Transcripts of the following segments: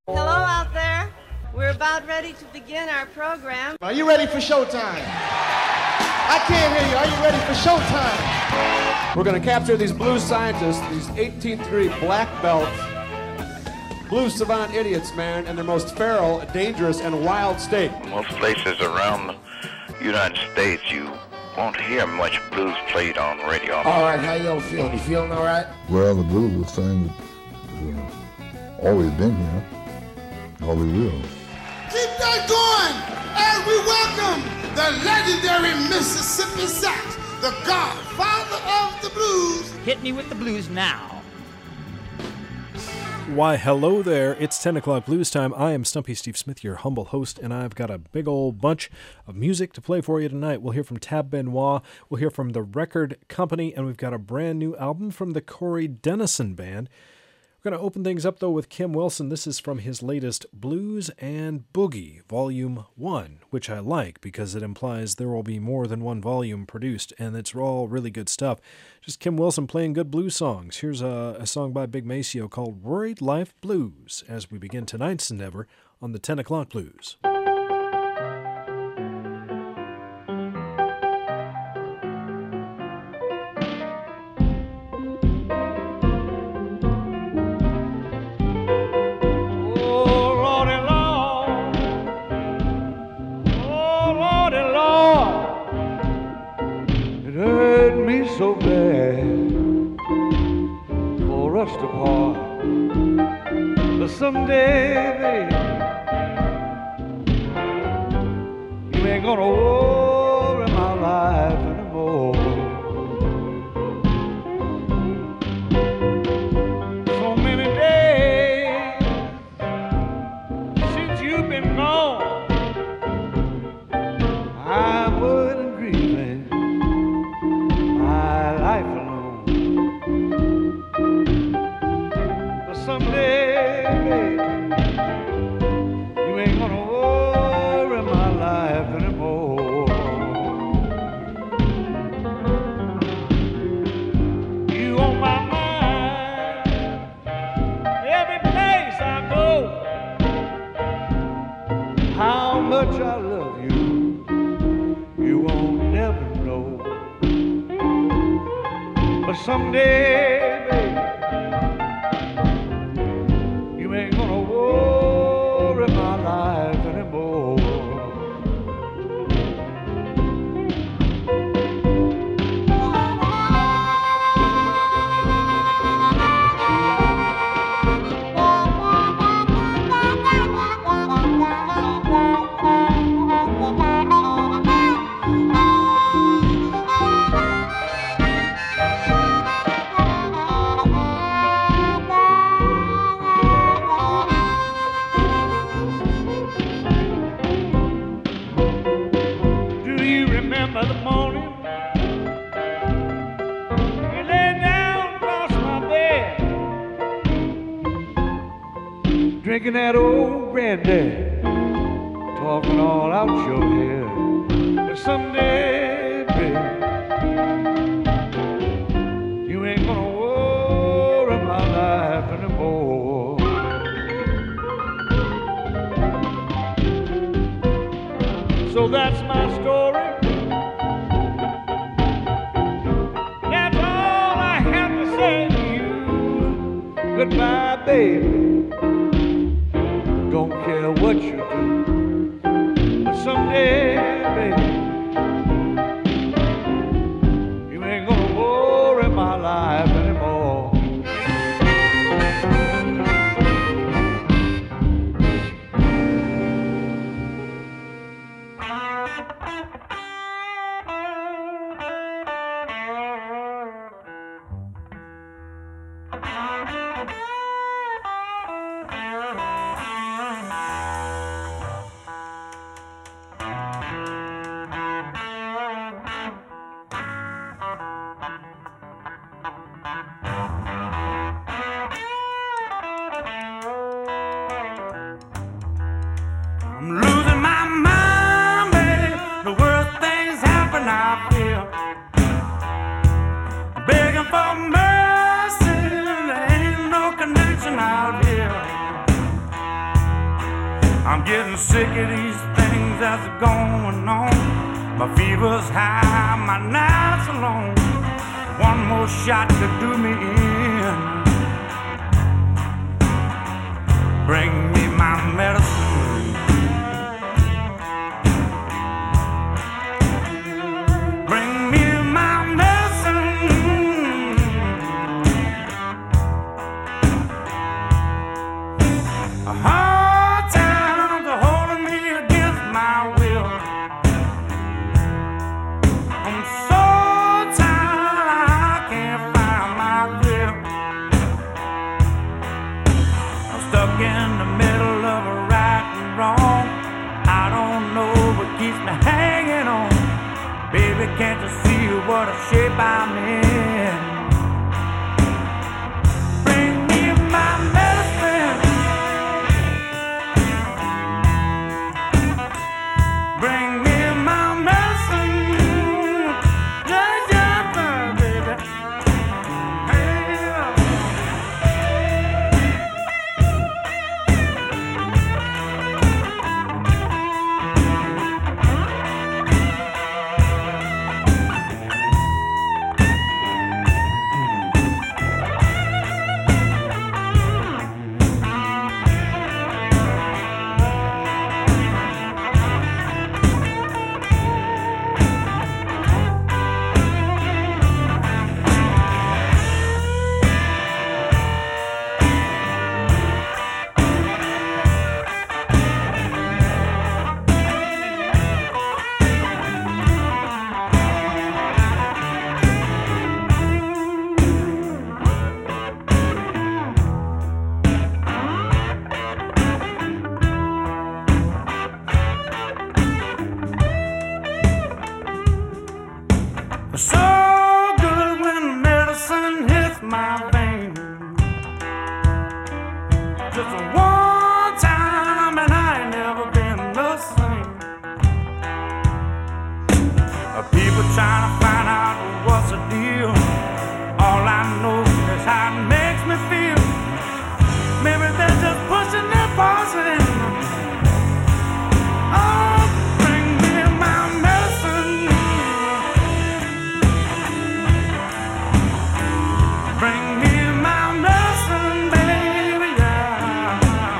Hello out there. We're about ready to begin our program. Are you ready for showtime? I can't hear you. Are you ready for showtime? We're going to capture these blues scientists, these 18th degree black belt blues savant idiots, man, in their most feral, dangerous, and wild state. Most places around the United States, you won't hear much blues played on radio. All right, how y'all feeling? You feeling all right? Well, the blues thing always been here. Always will. Keep that going as we welcome the legendary Mississippi Sax, the godfather of the blues. Hit me with the blues now. Why, hello there. It's 10 o'clock blues time. I am Stumpy Steve Smith, your humble host, and I've got a big old bunch of music to play for you tonight. We'll hear from Tab Benoit, we'll hear from The Record Company, and we've got a brand new album from the Corey Dennison Band. We're going to open things up, though, with Kim Wilson. This is from his latest Blues and Boogie, Volume 1, which I like because it implies there will be more than one volume produced, and it's all really good stuff. Just Kim Wilson playing good blues songs. Here's a song by Big Maceo called Worried Life Blues as we begin tonight's endeavor on the 10 o'clock blues. So bad for us to part, but someday, baby, you ain't gonna worry my life anymore. So many days since you've been gone, I'm worried and grieving life alone. But someday, baby, you ain't gonna worry my life anymore. You on my mind every place I go. How much I love you, you won't never know. But someday, baby, you ain't gonna worry my life anymore. The morning you lay down across my bed, drinking that old granddad, talking all out your head. But someday, baby, you ain't gonna worry my life anymore. So that's my story. Goodbye, baby. Don't care what you do, but someday, baby, you ain't gonna worry my life anymore. I'm getting sick of these things that's going on. My fever's high, my nights are long. One more shot could do me in. Bring me my medicine. Bring me my medicine. A hard time to holding me against my will. I'm so tired I can't find my thrill. I'm stuck in the middle of a right and wrong. I don't know what keeps me hanging on. Baby, can't you see what a shape I'm in? Bring me my medicine. Bring me my medicine. Yeah, yeah, baby. Hey. So good when medicine hits my vein. Just one time and I ain't never been the same. People trying to find out what's the deal. All I know is how it makes me feel. Maybe they're just pushing their poison. Oh, bring me my medicine. Bring me my medicine, baby, yeah.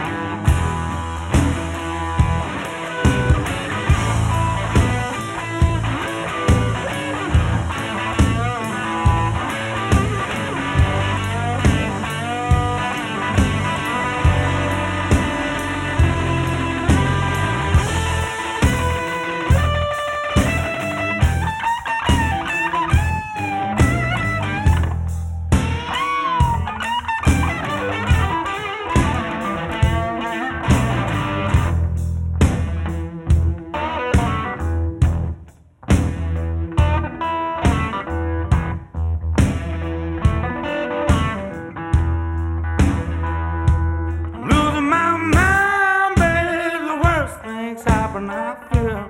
I'm losing my mind, baby. The worst things happen out here.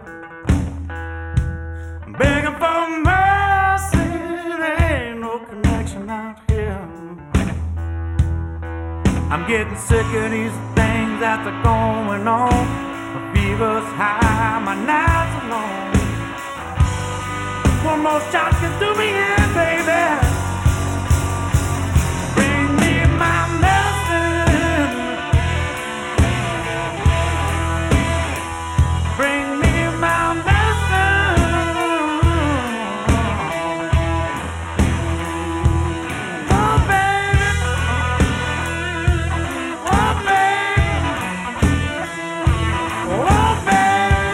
I'm begging for mercy. There ain't no connection out here. I'm getting sick of these things that are going on. My fever's high, my nights are long. One more shot can do me in, baby. Bring me my medicine. Bring me my medicine. Oh, baby. Oh, baby. Oh, baby.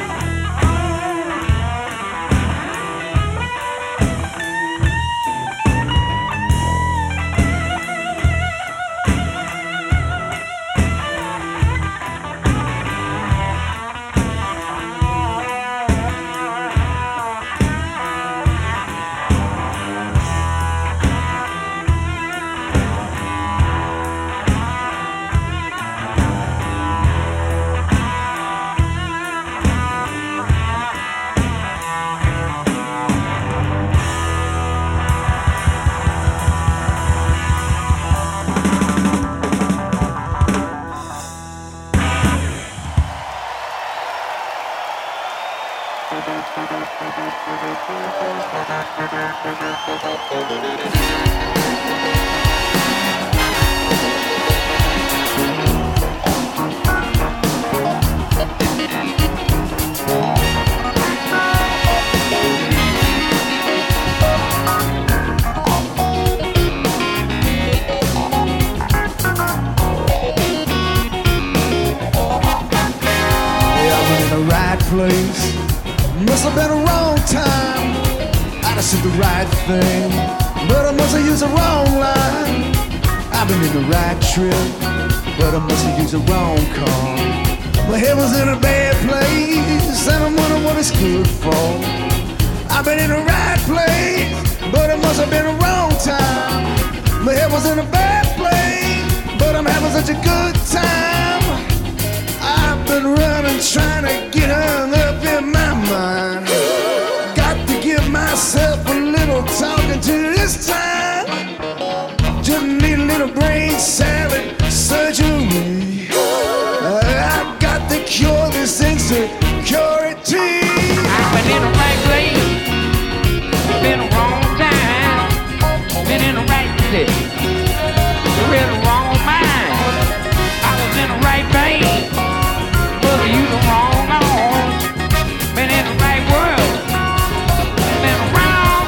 Place. Must have been a wrong time. I'd have said the right thing, but I must have used the wrong line. I've been in the right trip, but I must have used the wrong car. My head was in a bad place, and I'm wondering what it's good for. I've been in the right place, but it must have been a wrong time. My head was in a bad place, but I'm having such a good time. I've been running, trying to get hung up in my mind. Got to give myself a little talking to this time. Just need a little brain salad surgery. I've got to cure this insecurity. I've been in the right place, been the wrong time, been in the right place, in the wrong mind. I was in the right vein. You the wrong on, been in the right world, been wrong,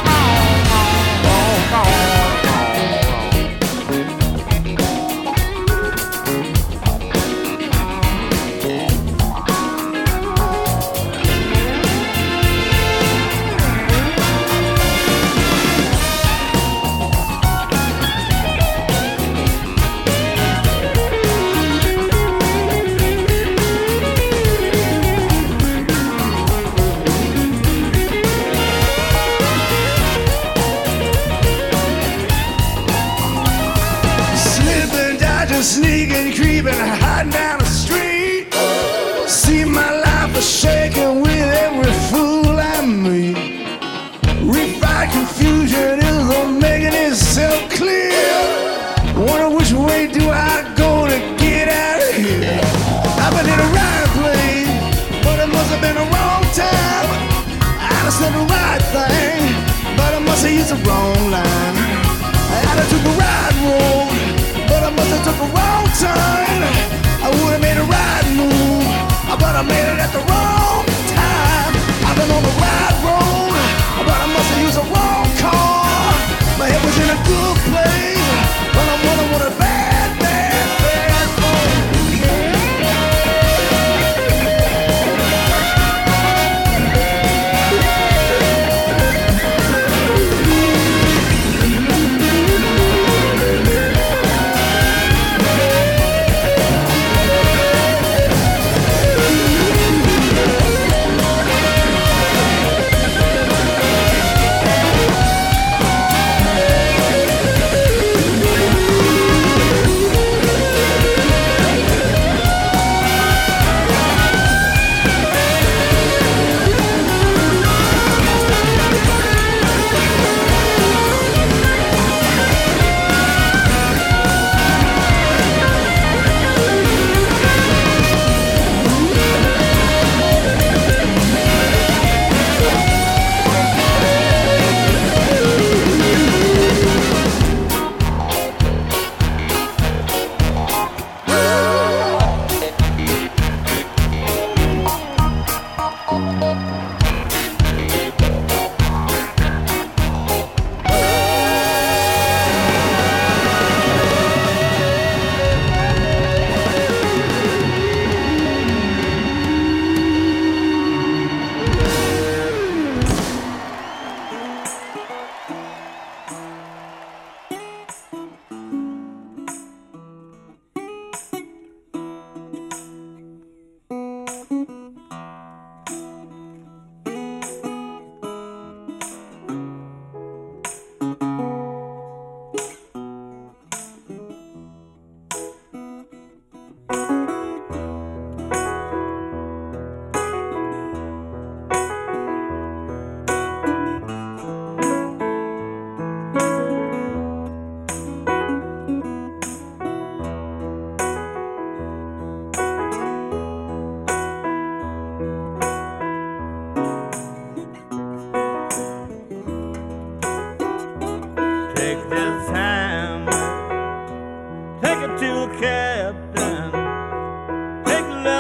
sneaking, creeping, hiding down the street. See my life is shaking with every fool I meet. Refined confusion isn't making itself clear. Wonder which way do I go to get out of here? I've been in the right place, but it must have been the wrong time. I said the right thing, but I must have used the wrong line. I took the right road, but I must have took a wrong turn. I would have made a right move, but I made it at the wrong time. I've been on the right road, but I must have used the wrong car. My head was in a good place, but I'm wondering what a bad, bad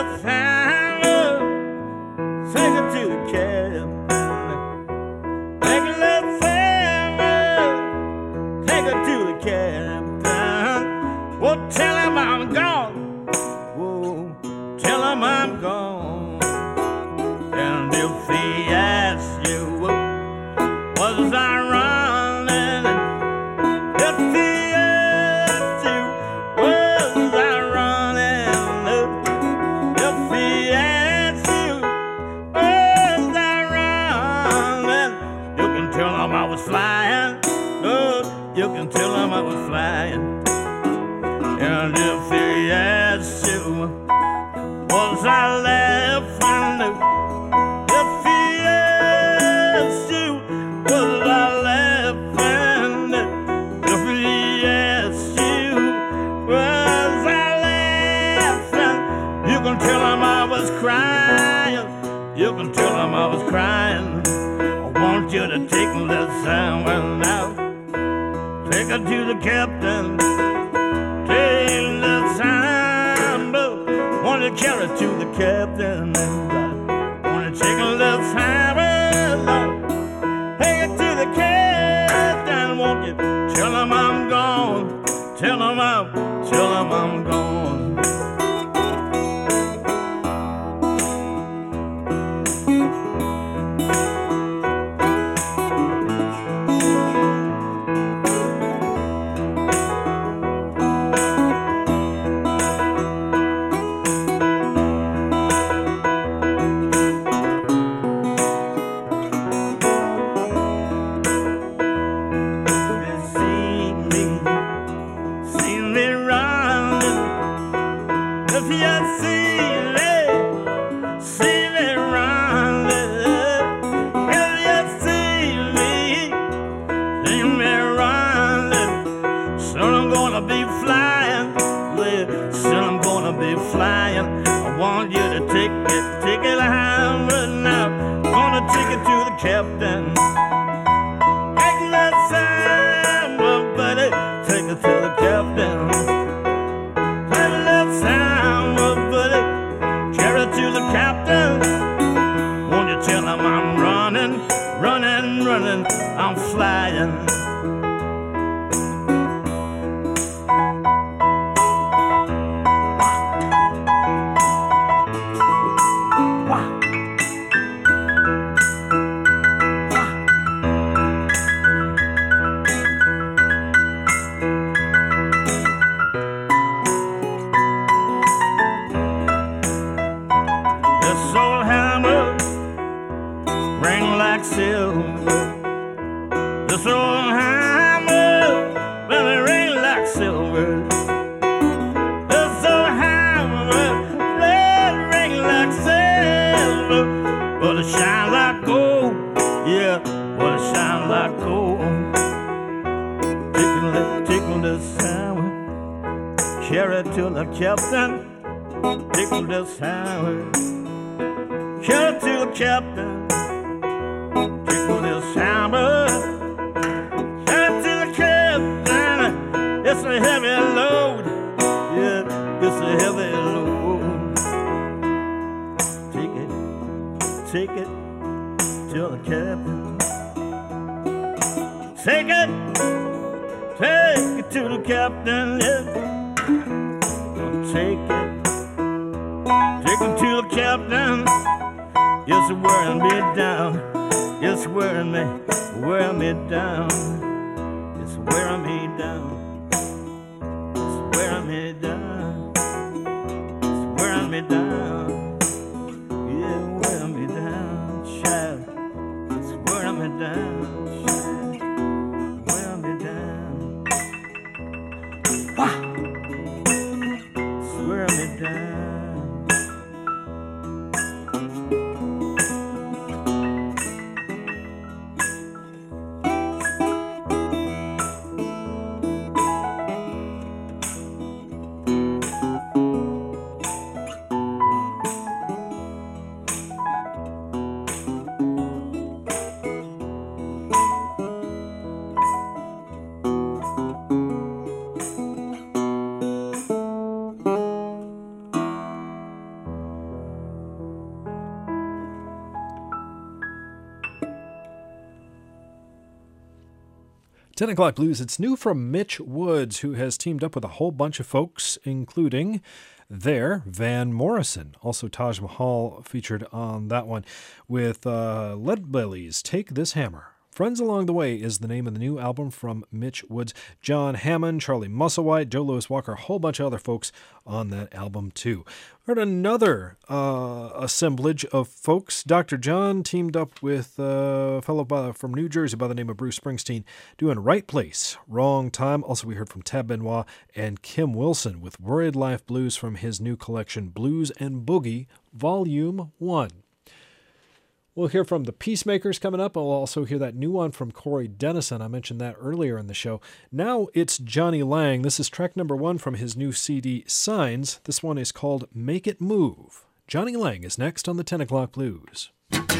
little time, take her to the cabin. Take a little time, take her to the cabin. Well, tell him I'm gone. Whoa, tell him I'm gone. And if he asks you, was I running? If he asks you, was I running? If he asks you, was I running? You can tell him I was flying. Oh, you can tell him I was flying. And if he asks you, was I laughing? If he asks you, was I laughing? If he asks you, was I laughing? You can tell him I was crying. You can tell him I was crying. I want you to take this time now. Take her to the captain. Take the time. Want to carry to the captain. Want to take a little time. Take it to the captain. Won't you tell him I'm gone? Tell him I'm gone. Captain, take that time, buddy, take it to the captain. Take that time, buddy, carry it to the captain. Won't you tell him I'm running, running, running, I'm flying. Captain, tickle this hammer. Carry to the captain, tickle this hammer. Carry to the captain, it's a heavy load. Yeah, it's a heavy load. Take it to the captain. Take it to the captain. Yeah. Take it to the captain. It's wearing me down. It's wearing me down. It's wearing me down. It's wearing me down. It's wearing me down. Yeah, wearing me down, child. It's wearing me down, child. Wearing me down. Wah! Wear me down. 10 O'Clock Blues, it's new from Mitch Woods, who has teamed up with a whole bunch of folks, including Van Morrison. Also Taj Mahal featured on that one with Leadbelly's Take This Hammer. Friends Along the Way is the name of the new album from Mitch Woods. John Hammond, Charlie Musselwhite, Joe Louis Walker, a whole bunch of other folks on that album too. Heard another assemblage of folks. Dr. John teamed up with a fellow from New Jersey by the name of Bruce Springsteen doing Right Place, Wrong Time. Also we heard from Tab Benoit and Kim Wilson with Worried Life Blues from his new collection Blues and Boogie Volume 1. We'll hear from the Peacemakers coming up. I'll also hear that new one from Corey Dennison. I mentioned that earlier in the show. Now it's Johnny Lang. This is track number 1 from his new CD, Signs. This one is called Make It Move. Johnny Lang is next on the 10 O'Clock Blues.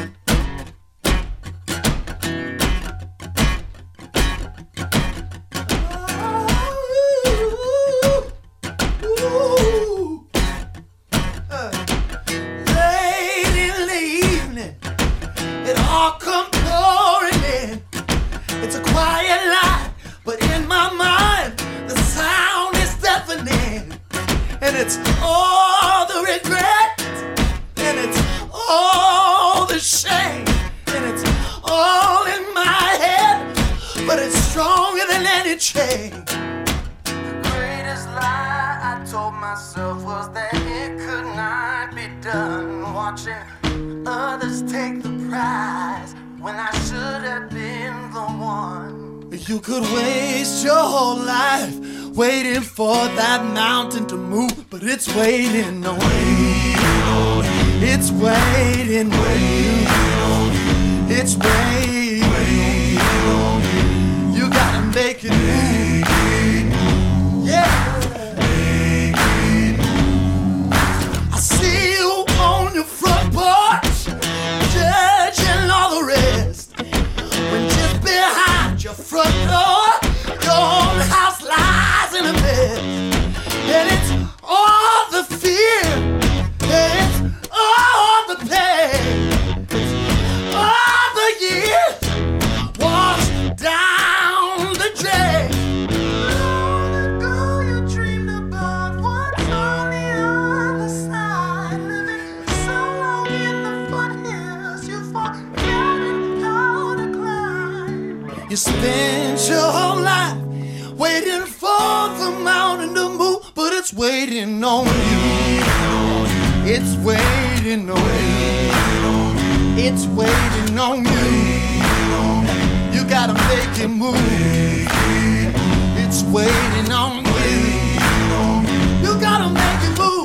It's all the regret, and it's all the shame, and it's all in my head, but it's stronger than any chain. The greatest lie I told myself was that it could not be done. Watching others take the prize when I should have been the one. You could waste your whole life waiting for that mountain to move, but it's waiting on you. It's waiting on you. It's waiting on you. You gotta make it move. Yeah. I see you on your front porch, judging all the rest. When just behind your front door, your own house lies in a mess. And it's all the fear, and it's all the pain, it's all the years washed down the drain. All the girl you dreamed about, what's on the other side? Living so long in the foothills, you've forgotten how to climb. You spent your whole life waiting for the mountain to move, but it's waiting on you. It's waiting on you. It's waiting on you. You gotta make it move. It's waiting on you. You gotta make it move.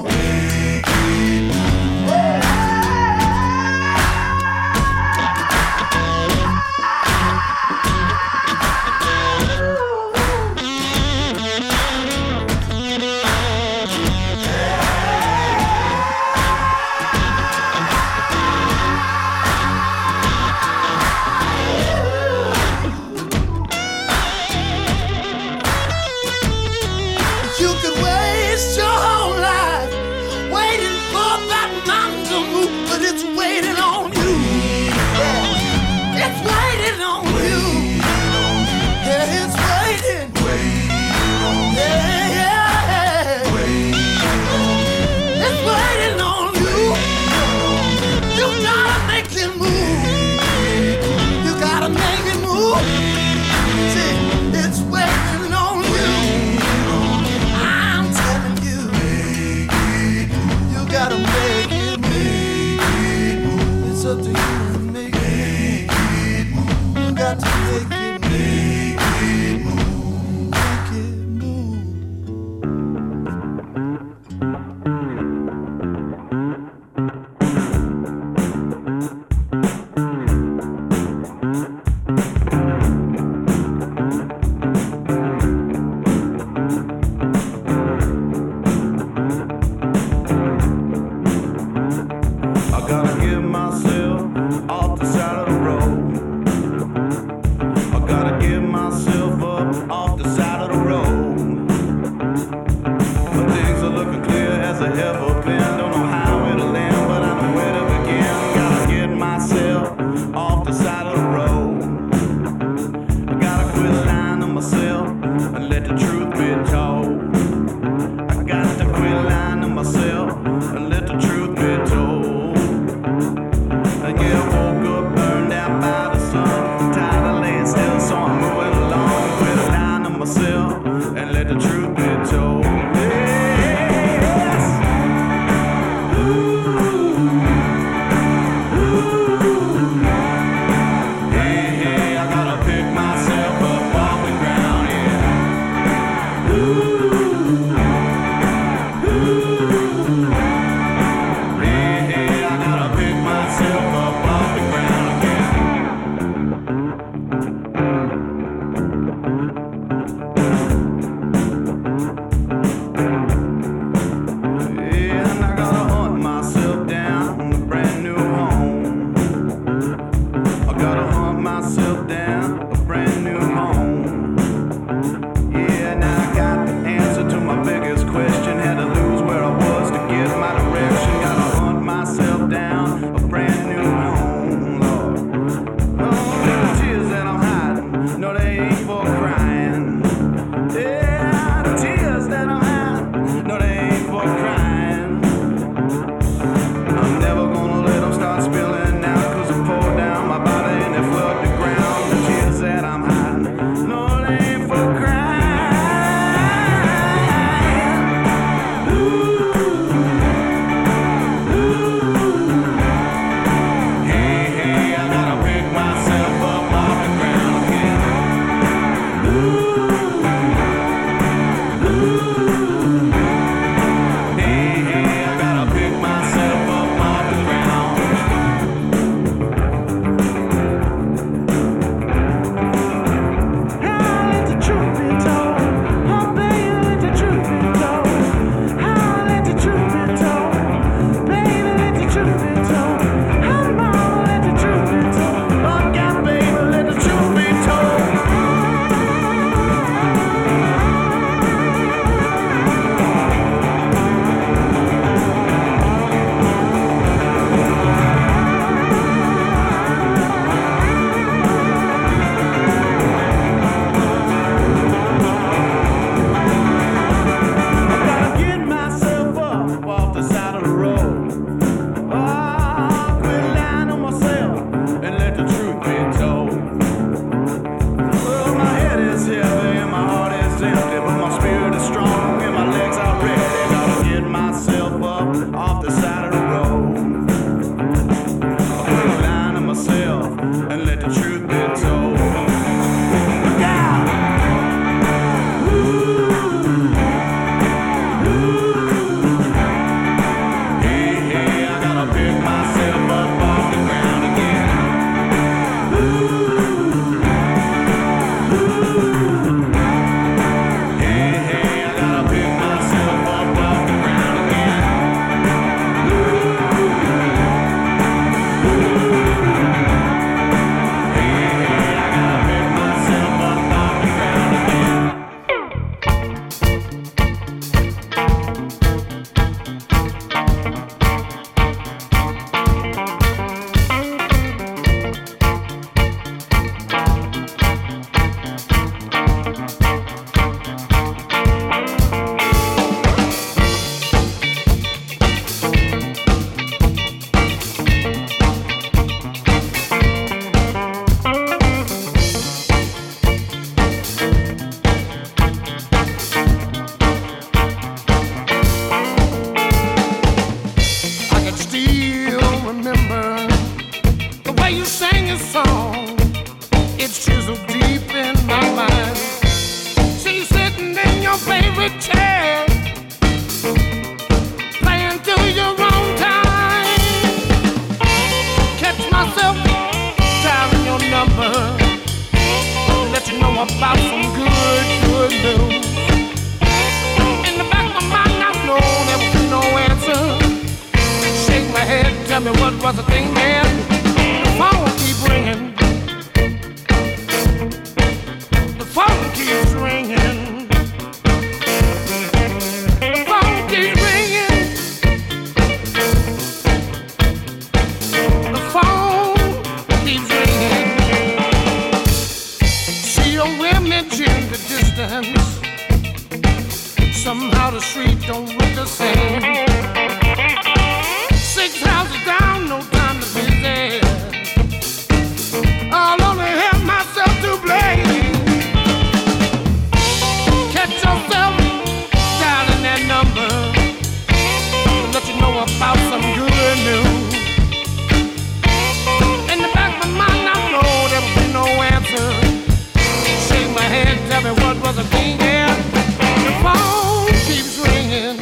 wasn't thinking. The phone keeps ringing.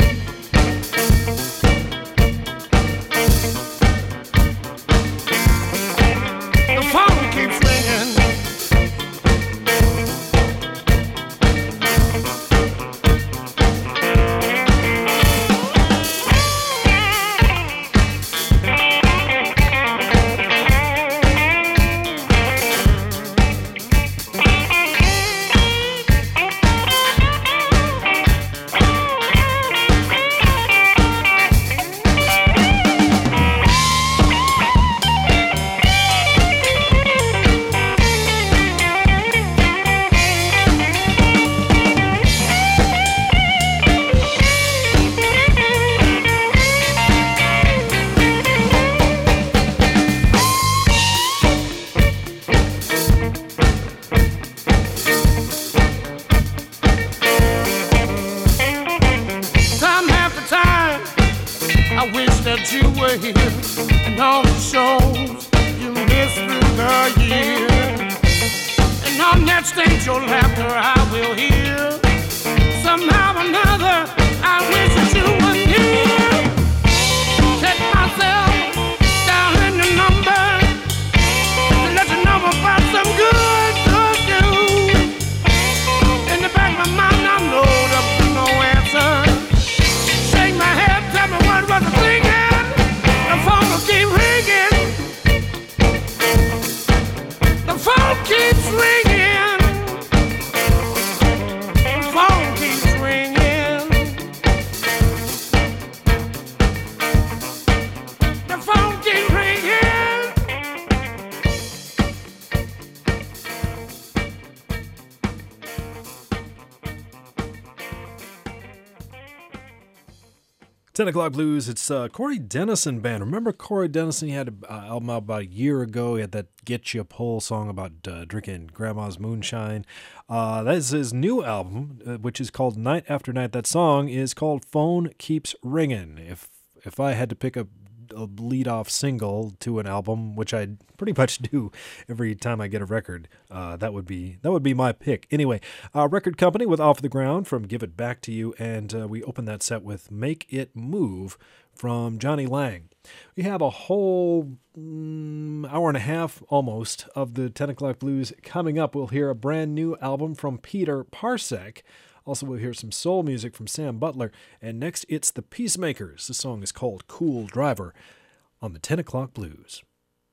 The phone keeps ringing. Time after time, I wish that you were here and all the shows you missed through the years. And on that stage, your laughter I will hear. Somehow or another, I wish that you were here. Check myself down in the number to let you know about some good news. In the back of my mind, I know there's no answer. Shake my head, tell me what was I thinking. The phone will keep ringing. The phone keeps ringing. The phone keeps ringing. The phone keeps ringing. 10 O'Clock Blues, it's Corey Dennison Band. Remember Corey Dennison? He had an album out about a year ago. He had that Get You Pull song about drinking grandma's moonshine. That is his new album, which is called Night After Night. That song is called Phone Keeps Ringing. If I had to pick a lead-off single to an album, which I pretty much do every time I get a record, that would be my pick. Anyway, record company with Off the Ground from Give It Back to You, and we open that set with Make It Move from Johnny Lang. We have a whole hour and a half almost of the 10 O'Clock Blues coming up. We'll hear a brand new album from Peter Parsek. Also, we'll hear some soul music from Sam Butler. And next, it's the Peacemakers. The song is called Cool Driver on the 10 O'Clock Blues.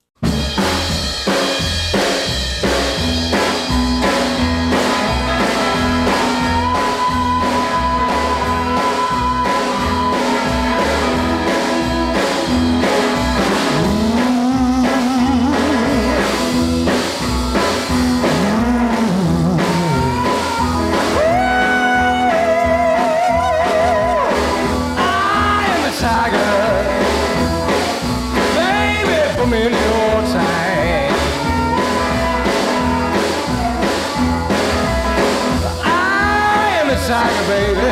Tiger, baby,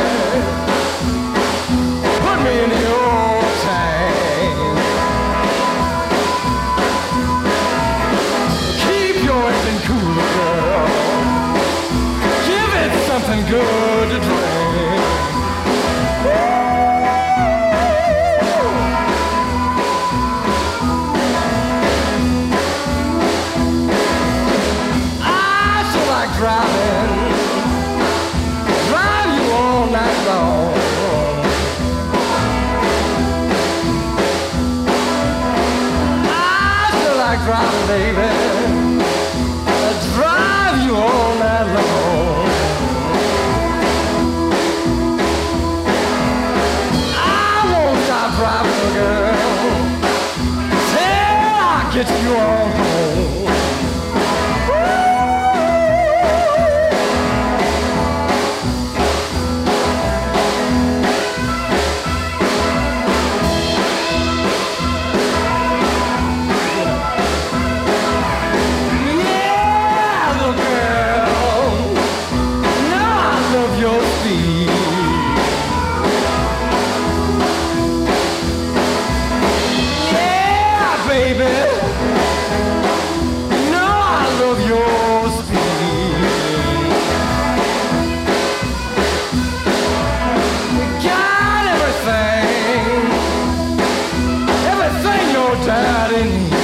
put me in your tank. Keep your engine cool, girl. Give it something good to drink. I still like driving. Driving, baby, drive you all night long. I won't stop driving, girl, till I get you on home. Baby, tied in heat.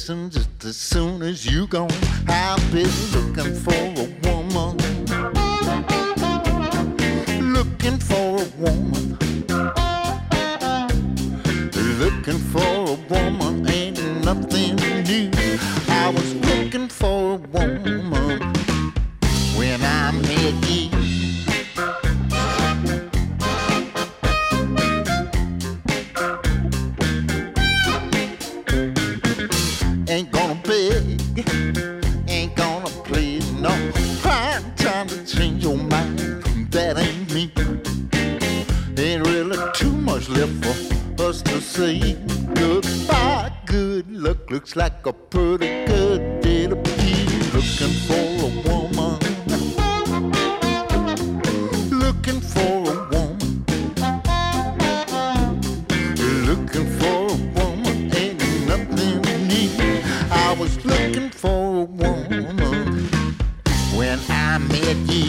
Just as soon as you gone, I've been looking for a woman looking for a woman. Looking for a woman ain't nothing new. I was looking for a woman when I met you. Ain't gonna beg, ain't gonna please, no. Trying to change your mind, that ain't me. Ain't really too much left for us to say goodbye. Good luck looks like a pretty good day to be looking for a woman. Looking for a woman. Looking for a woman ain't nothing new. I was looking for a woman when I met you.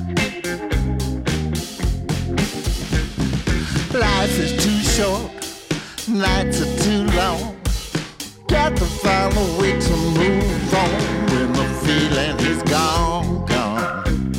Life is too short, nights are too long. Got to find a way to move on when the feeling is gone, gone.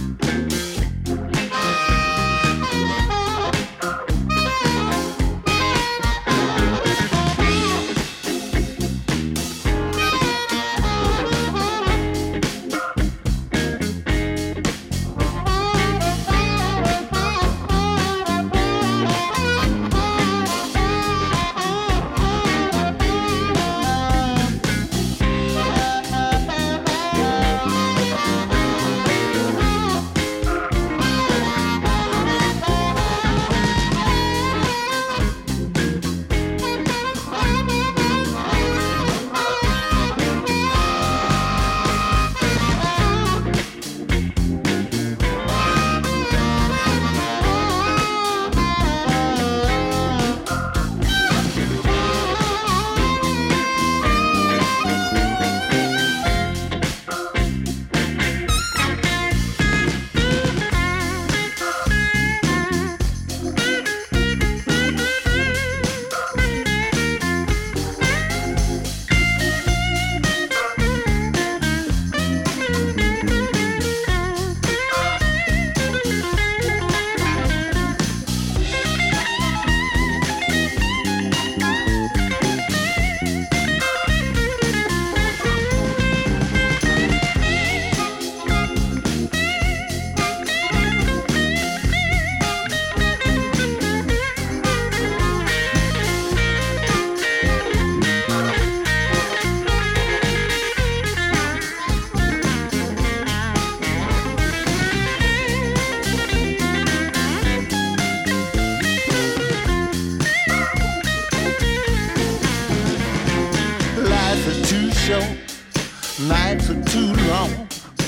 Nights are too long.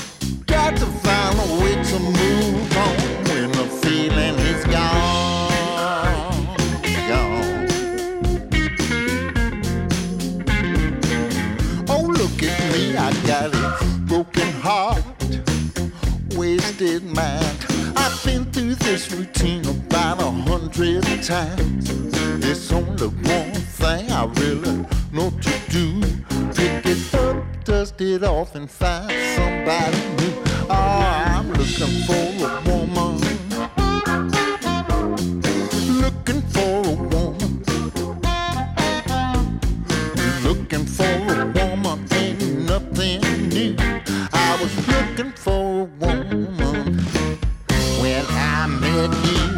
Got to find a way to move on when the feeling is gone, gone. Oh, look at me, I got a broken heart, wasted mind. I've been through this routine about 100 times. There's only one thing I really know to do. Pick it up, dust it off, and find somebody new. Oh, I'm looking for a woman. Looking for a woman. Looking for a woman ain't nothing new. I was looking for a woman when I met you.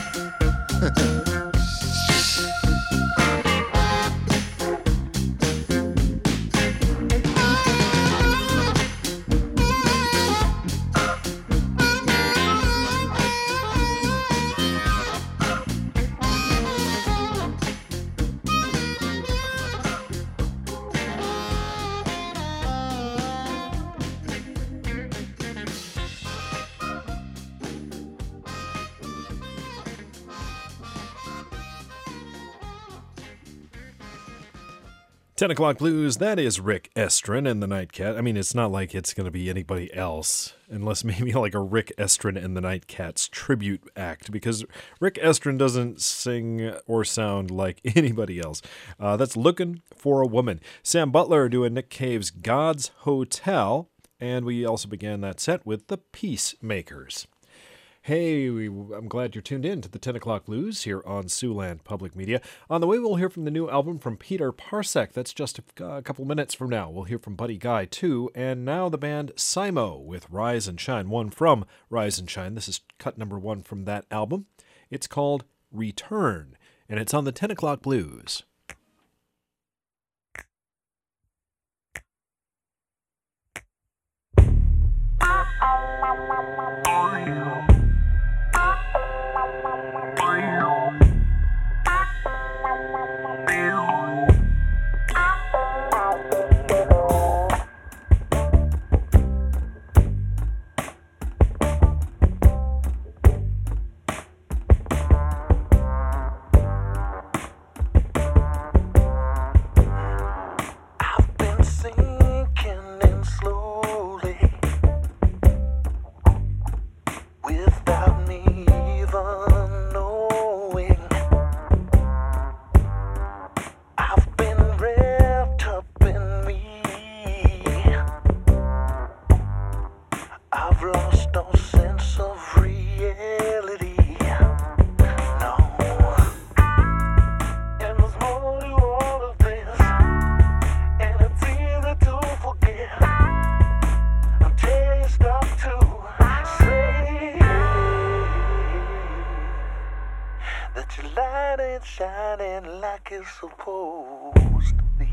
Ten O'Clock Blues, that is Rick Estrin and the Nightcat. I mean, it's not like it's going to be anybody else, unless maybe like a Rick Estrin and the Nightcats tribute act, because Rick Estrin doesn't sing or sound like anybody else. That's Looking for a Woman. Sam Butler doing Nick Cave's God's Hotel, and we also began that set with the Peacemakers. Hey, I'm glad you're tuned in to the 10 o'clock blues here on Siouxland Public Media. On the way, we'll hear from the new album from Peter Parsek. That's just a couple minutes from now. We'll hear from Buddy Guy, too. And now the band Simo with Rise and Shine, one from Rise and Shine. This is cut number 1 from that album. It's called Return, and it's on the 10 o'clock blues. Supposed to be.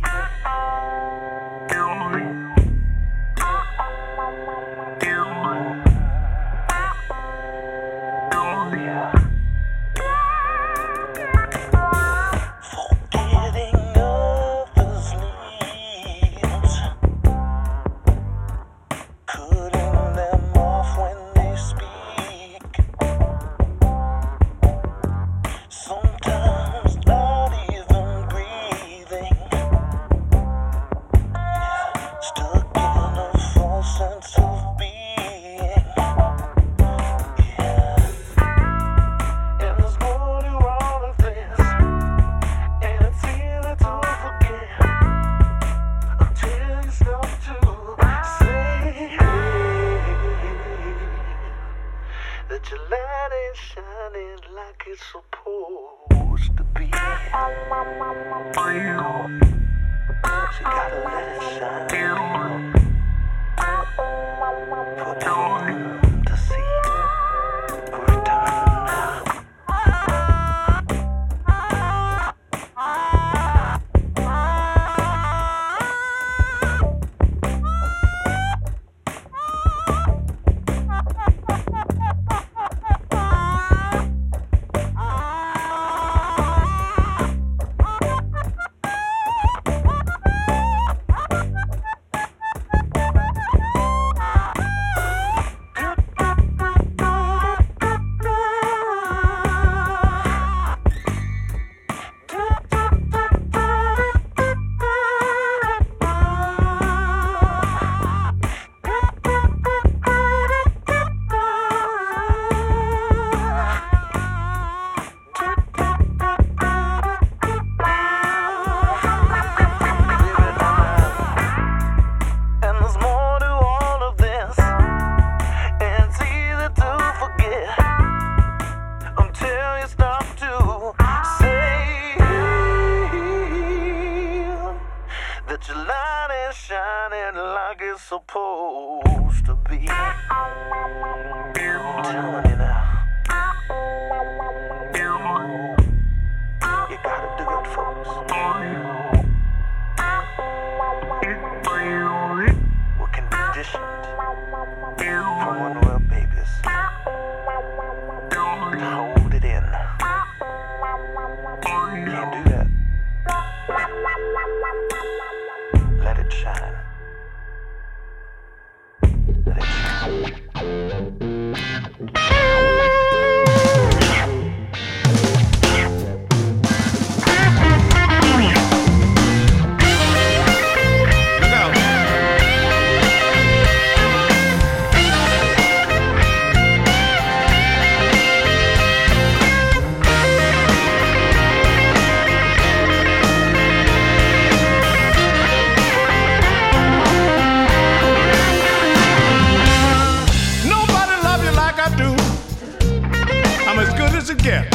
get.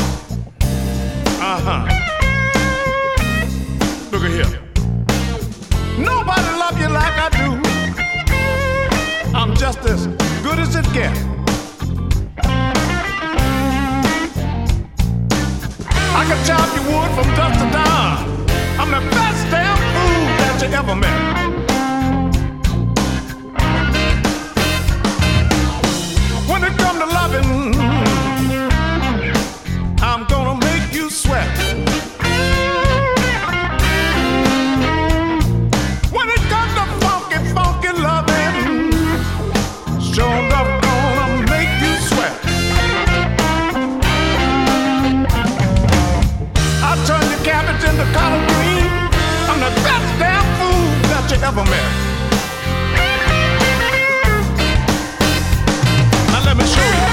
Look at here. Nobody love you like I do. I'm just as good as it gets. I can chop your wood from dusk to dawn. I'm the best damn fool that you ever met. When it comes to loving, I'm gonna make you sweat. When it comes to funky, funky loving, sure enough gonna make you sweat. I turn your cabbage into collard green. I'm the best damn fool that you ever met. Now let me show you.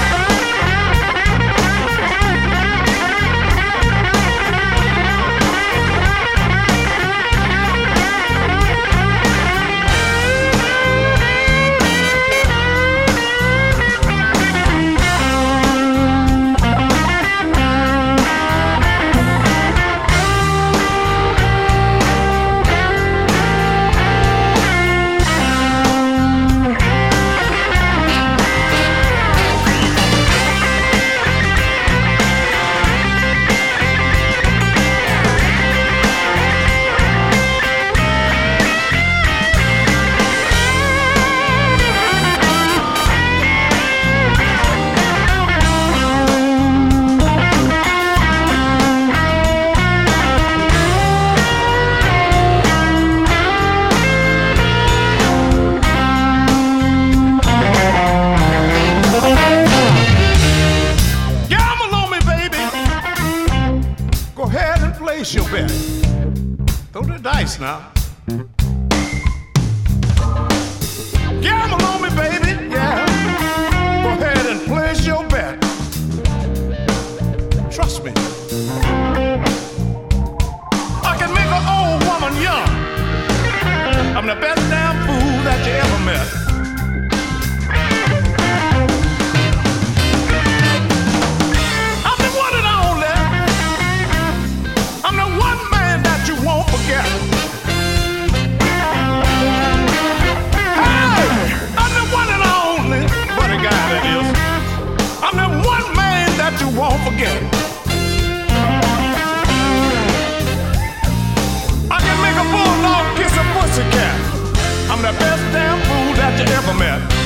Your bet. Throw the dice now. Gamble on me, baby, yeah. Go ahead and place your bet. Trust me. I can make an old woman young. I'm the best damn fool that you ever met. Forget. Hey, I'm the one and only, what a guy that is. I'm the one man that you won't forget. I can make a bulldog kiss a pussycat. I'm the best damn fool that you ever met.